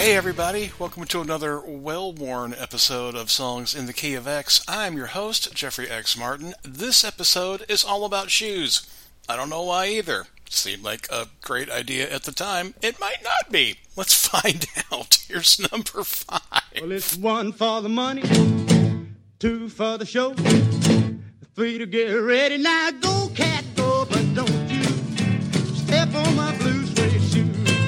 Hey everybody, welcome to another well-worn episode of Songs in the Key of X. I'm your host, Jeffrey X. Martin. This episode is all about shoes. I don't know why either. Seemed like a great idea at the time. It might not be. Let's find out. Here's number 5. Well, it's 1 for the money, 2 for the show, 3 to get ready. Now go, cat, go, but don't you step on my blue suede shoe.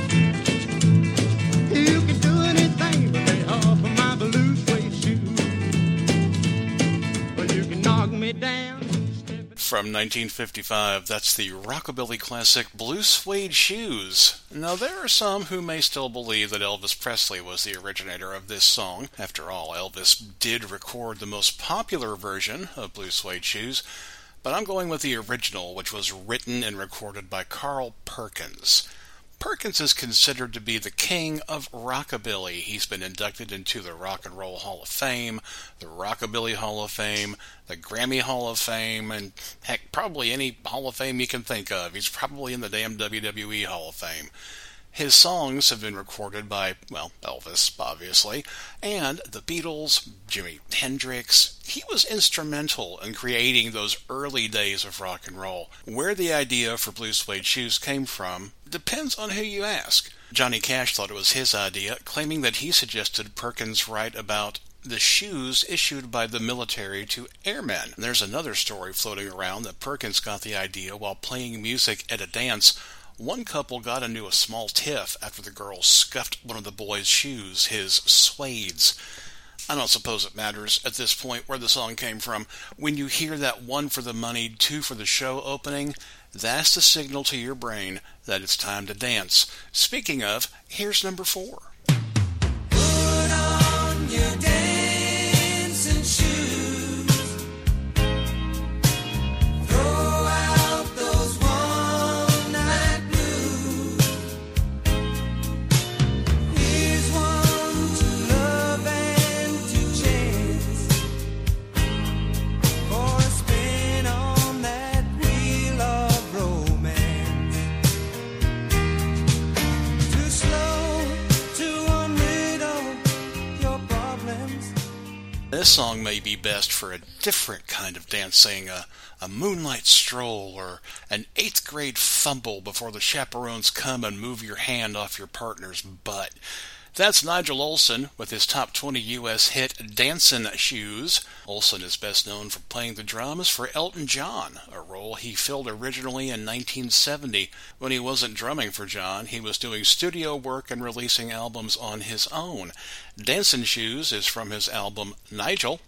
You can do anything but lay off of my blue suede shoe. Well, you can knock me down. From 1955, that's the rockabilly classic Blue Suede Shoes. Now, there are some who may still believe that Elvis Presley was the originator of this song. After all, Elvis did record the most popular version of Blue Suede Shoes, but I'm going with the original, which was written and recorded by Carl Perkins. Perkins is considered to be the king of rockabilly. He's been inducted into the Rock and Roll Hall of Fame, the Rockabilly Hall of Fame, the Grammy Hall of Fame, and heck, probably any Hall of Fame you can think of. He's probably in the damn WWE Hall of Fame. His songs have been recorded by, well, Elvis, obviously, and the Beatles, Jimi Hendrix. He was instrumental in creating those early days of rock and roll. Where the idea for Blue Suede Shoes came from depends on who you ask. Johnny Cash thought it was his idea, claiming that he suggested Perkins write about the shoes issued by the military to airmen. There's another story floating around that Perkins got the idea while playing music at a dance. One couple got into a small tiff after the girl scuffed one of the boys' shoes, his suedes. I don't suppose it matters at this point where the song came from. When you hear that 1 for the money, 2 for the show opening, that's the signal to your brain that it's time to dance. Speaking of, here's number 4. Put on your dancing shoes. Throw out those one-night blues. Here's one to love and to chance. For a spin on that wheel of romance. Too slow to unriddle your problems. This song may be best for a different kind of dancing, a moonlight stroll, or an 8th grade fumble before the chaperones come and move your hand off your partner's butt. That's Nigel Olsson with his top 20 U.S. hit, Dancin' Shoes. Olsson is best known for playing the drums for Elton John, a role he filled originally in 1970. When he wasn't drumming for John, he was doing studio work and releasing albums on his own. Dancin' Shoes is from his album Nigel.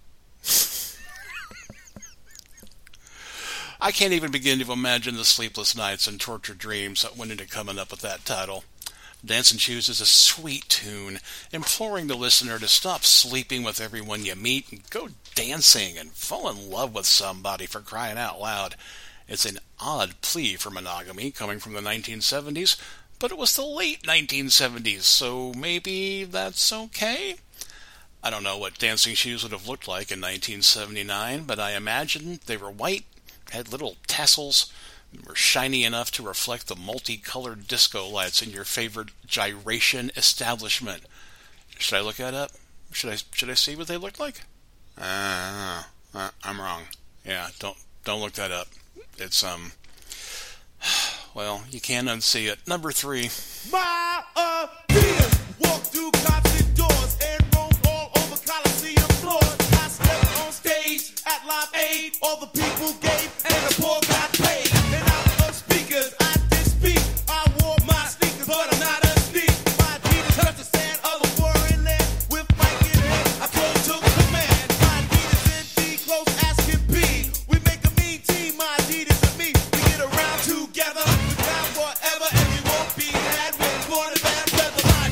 I can't even begin to imagine the sleepless nights and tortured dreams that went into coming up with that title. Dancin' Shoes is a sweet tune, imploring the listener to stop sleeping with everyone you meet and go dancing and fall in love with somebody, for crying out loud. It's an odd plea for monogamy coming from the 1970s, but it was the late 1970s, so maybe that's okay? I don't know what Dancing Shoes would have looked like in 1979, but I imagine they were white, had little tassels, were shiny enough to reflect the multicolored disco lights in your favorite gyration establishment. Should I look that up? Should I see what they look like? I'm wrong. Yeah, don't look that up. It's well, you can't unsee it. Number 3. My peers walk through concert doors and roam all over Coliseum floors. I stepped on stage at Live Aid. All the people gave and the poor got paid. And out of speakers, I did speak. I wore my sneakers, but I'm not a sneak. My Adidas touched the sand of a foreign land. With Mike in hand, I took command. My Adidas indeed close as can be. We make a mean team, my Adidas and me. We get around together, we down forever, and we won't be had with more than bad weather. My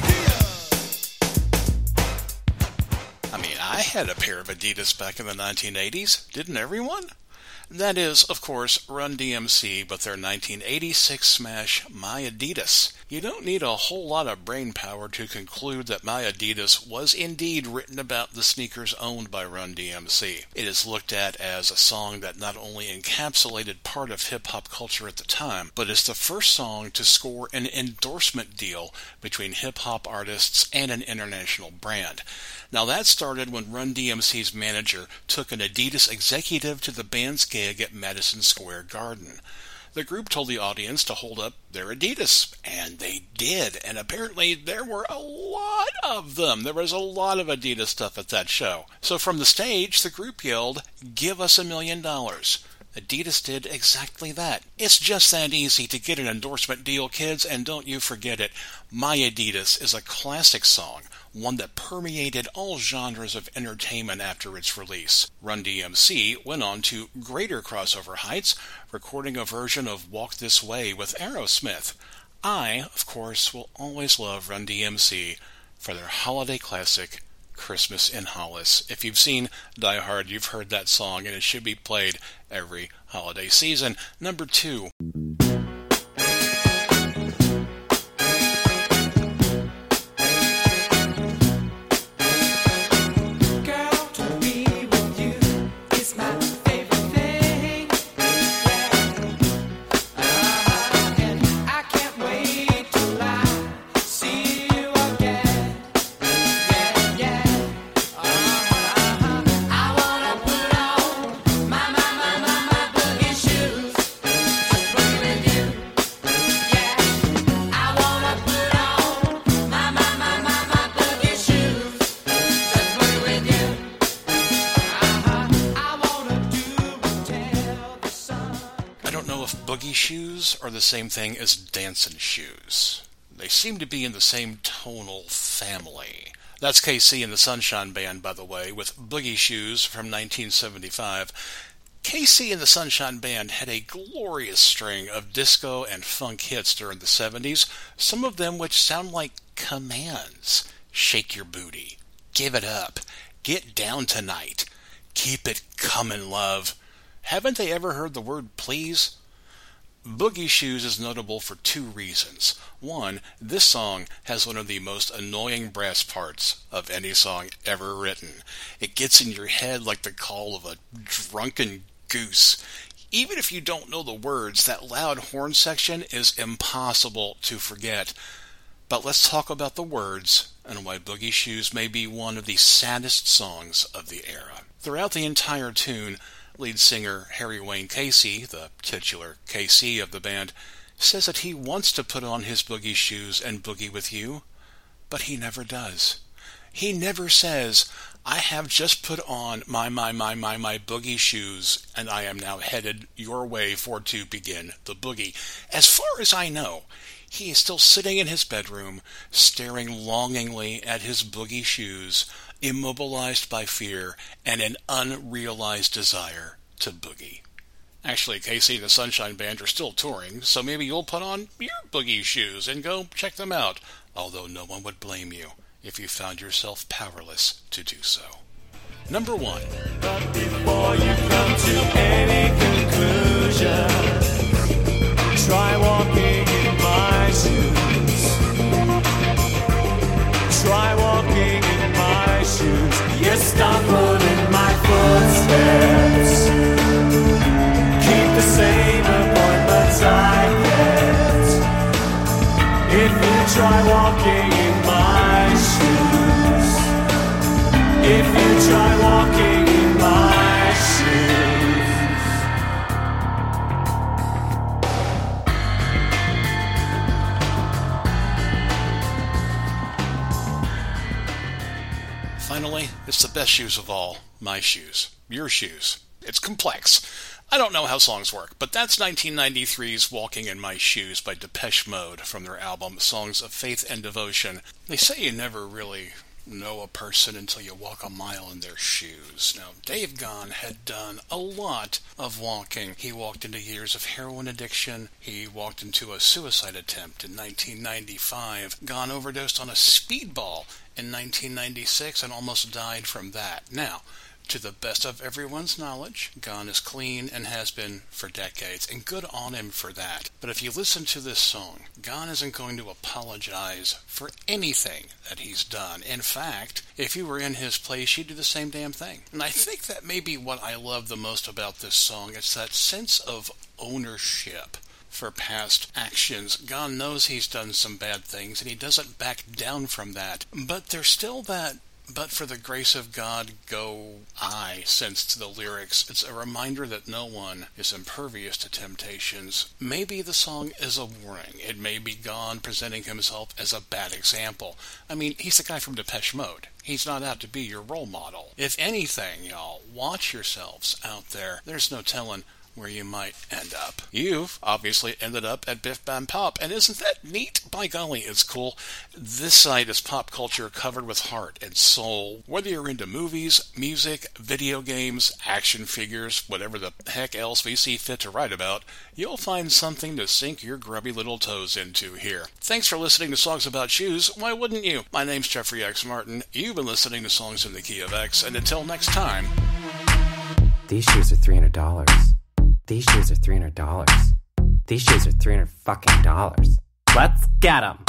I mean, I had a pair of Adidas back in the 1980s. Didn't everyone? That is, of course, Run DMC with their 1986 smash, My Adidas. You don't need a whole lot of brain power to conclude that My Adidas was indeed written about the sneakers owned by Run DMC. It is looked at as a song that not only encapsulated part of hip-hop culture at the time, but is the first song to score an endorsement deal between hip-hop artists and an international brand. Now that started when Run DMC's manager took an Adidas executive to the band's gig at Madison Square Garden. The group told the audience to hold up their Adidas, and they did, and apparently there were a lot of them. There was a lot of Adidas stuff at that show. So from the stage, the group yelled, "Give us $1 million." Adidas did exactly that. It's just that easy to get an endorsement deal, kids, and don't you forget it. My Adidas is a classic song, one that permeated all genres of entertainment after its release. Run DMC went on to greater crossover heights, recording a version of Walk This Way with Aerosmith. I, of course, will always love Run DMC for their holiday classic, Christmas in Hollis. If you've seen Die Hard, you've heard that song, and it should be played every holiday season. Number 2. Boogie shoes are the same thing as dancing shoes. They seem to be in the same tonal family. That's KC and the Sunshine Band, by the way, with Boogie Shoes from 1975. KC and the Sunshine Band had a glorious string of disco and funk hits during the 70s, some of them which sound like commands. Shake your booty. Give it up. Get down tonight. Keep it comin', love. Haven't they ever heard the word please? Boogie Shoes is notable for 2 reasons. One, this song has one of the most annoying brass parts of any song ever written. It gets in your head like the call of a drunken goose. Even if you don't know the words, that loud horn section is impossible to forget. But let's talk about the words and why Boogie Shoes may be one of the saddest songs of the era. Throughout the entire tune, lead singer Harry Wayne Casey, the titular KC of the band, says that he wants to put on his boogie shoes and boogie with you, but he never does. He never says, I have just put on my boogie shoes, and I am now headed your way for to begin the boogie. As far as I know, he is still sitting in his bedroom, staring longingly at his boogie shoes, immobilized by fear and an unrealized desire to boogie. Actually, KC and the Sunshine Band are still touring, so maybe you'll put on your boogie shoes and go check them out, although no one would blame you if you found yourself powerless to do so. Number 1. But before you come to any conclusion, try walking in my shoes. Try walking in my shoes. You stumble in my footsteps. Keep the same appointments I kept. If you try walking in my shoes. If you try walking in my shoes. Finally, it's the best shoes of all. My shoes. Your shoes. It's complex. I don't know how songs work, but that's 1993's Walking in My Shoes by Depeche Mode from their album Songs of Faith and Devotion. They say you never really know a person until you walk a mile in their shoes. Now, Dave Gahan had done a lot of walking. He walked into years of heroin addiction. He walked into a suicide attempt in 1995. Gahan overdosed on a speedball in 1996 and almost died from that. Now, To the best of everyone's knowledge, Gone is clean and has been for decades, and good on him for that. But if you listen to this song, Gone isn't going to apologize for anything that he's done. In fact, if you were in his place, you'd do the same damn thing. And I think that may be what I love the most about this song. It's that sense of ownership for past actions. Gone knows he's done some bad things, and he doesn't back down from that. But there's still that "but for the grace of God go I" sense to the lyrics. It's a reminder that no one is impervious to temptations. Maybe the song is a warning. It may be Gone presenting himself as a bad example. I mean, he's the guy from Depeche Mode. He's not out to be your role model. If anything, y'all, watch yourselves out there. There's no telling where you might end up. You've obviously ended up at Biff Bam Pop, and isn't that neat? By golly, it's cool. This site is pop culture covered with heart and soul. Whether you're into movies, music, video games, action figures, whatever the heck else we see fit to write about, you'll find something to sink your grubby little toes into here. Thanks for listening to Songs About Shoes. Why wouldn't you? My name's Jeffrey X. Martin. You've been listening to Songs in the Key of X, and until next time... These shoes are $300. These shoes are $300. These shoes are $300 fucking dollars. Let's get 'em.